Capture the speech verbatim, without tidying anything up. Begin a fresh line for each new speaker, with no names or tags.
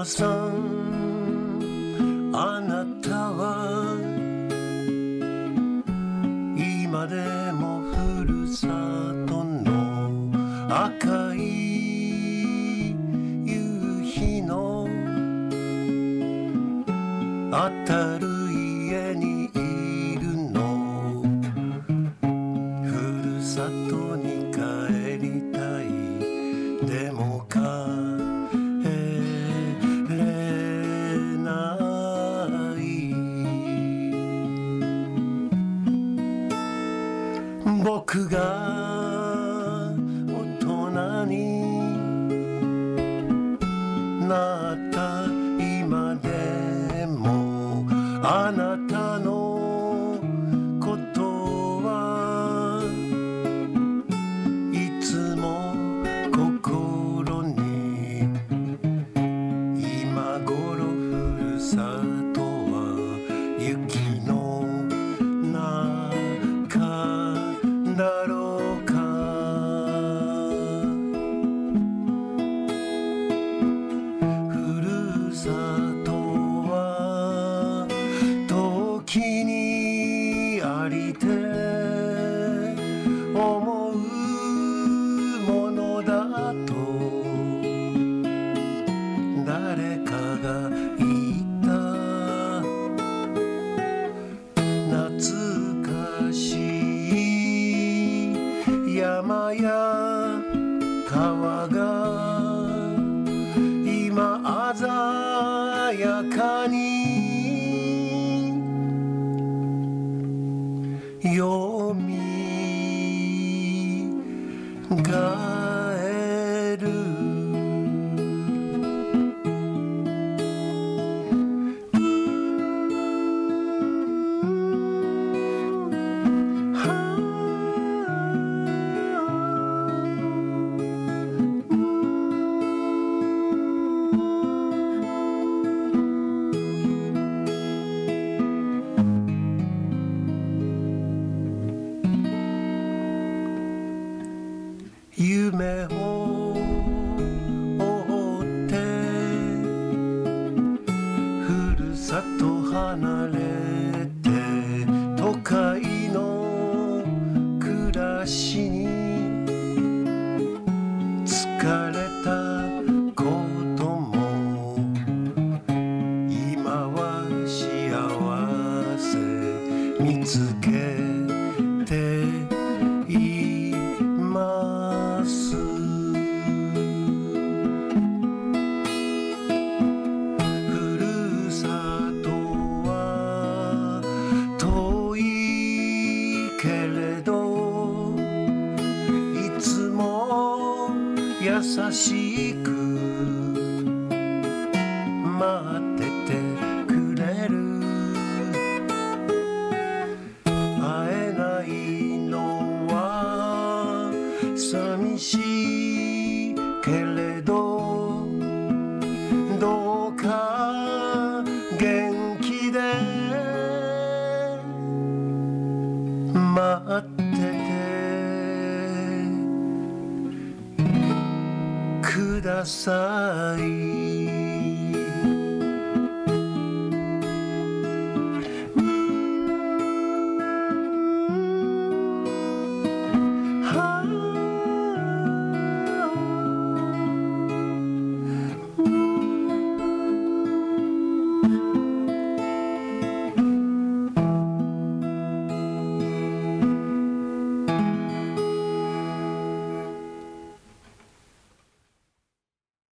母さんあなたは今でもふるさとの赤い夕日の当たる家にいるの。ふるさとに帰りたい、でも帰れない。僕が大人になった今でもあなたのことはいつも心に。今頃ふるさとは雪の中だろうか。ふるさとは時にありて思うものだと誰かが言った。懐かしい山や川が今鮮やかによみがえる。夢を追ってふるさと離れて都会の暮らしに疲れたことも今は幸せ見つけています。ふるさとは遠いけれどいつも優しく待っててくれる。会えないのは寂しいけれどどうか元気で待っててください。